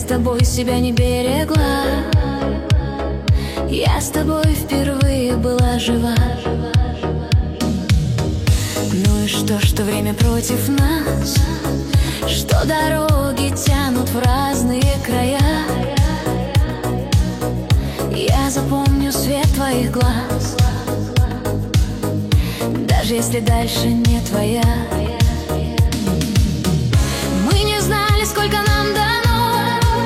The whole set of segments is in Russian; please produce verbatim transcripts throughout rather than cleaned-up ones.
тобой себя не берегла. Я с тобой впервые была жива. Ну и что, что время против нас, что дороги тянут в разные края. Я запомню свет твоих глаз, даже если дальше не твоя. Мы не знали, сколько нам дано,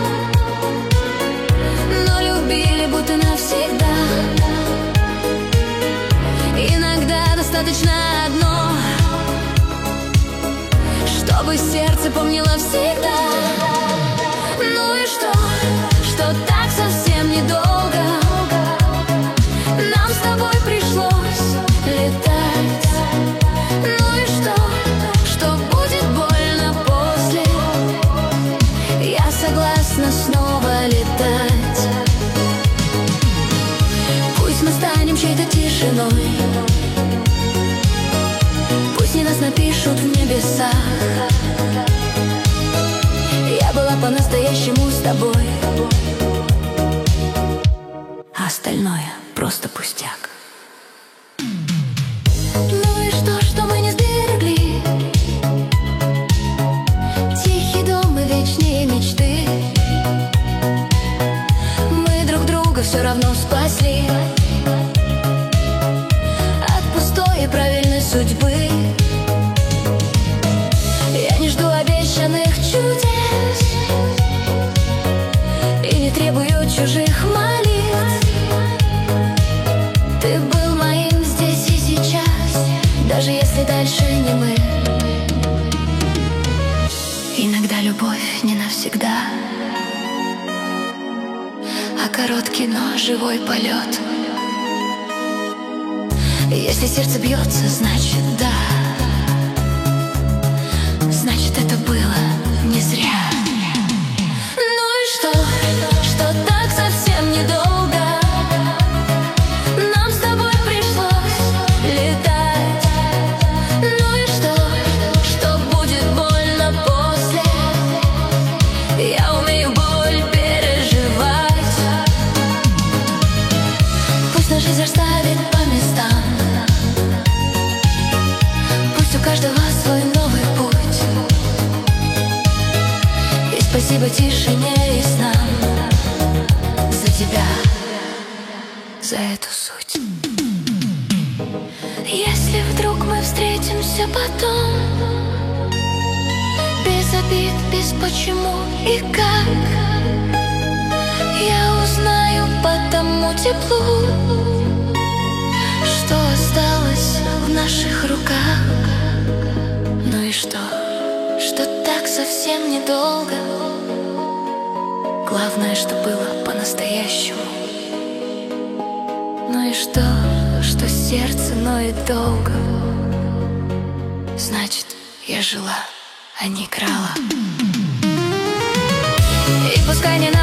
но любили будто навсегда. Иногда достаточно одно, чтобы сердце помнило всегда. Ну и что, что так совсем недолго нам с тобой пришлось летать. Ну и что, что будет больно после, я согласна снова летать. Пусть мы станем чьей-то тишиной, пусть не нас напишут в небесах. Я была по-настоящему с тобой, а остальное просто пустяк. Ну и что, что мы не сберегли тихий дом и вечные мечты. Мы друг друга все равно спасли от пустой и правильной судьбы. Я не жду обещанных чудес и не требую чужих молитв. Ты был моим здесь и сейчас, даже если дальше не мы. Иногда любовь не навсегда, а короткий, но живой полет. Если сердце бьется, значит да, значит это было не зря. Ну и что, что так совсем недолго нам с тобой пришлось летать. Ну и что, что будет больно после, я умею боль переживать. Пусть наша жизнь расставит по местам, пусть у каждого свой новый путь. И спасибо тишине и снам за тебя, за эту суть. Если вдруг мы встретимся потом, без обид, без почему и как, я узнаю по тому теплу, что осталось в наших руках. Ну и что, что так совсем недолго, главное, что было по-настоящему. Ну и что, что сердце ноет долго, значит, я жила, а не крала. И пускай не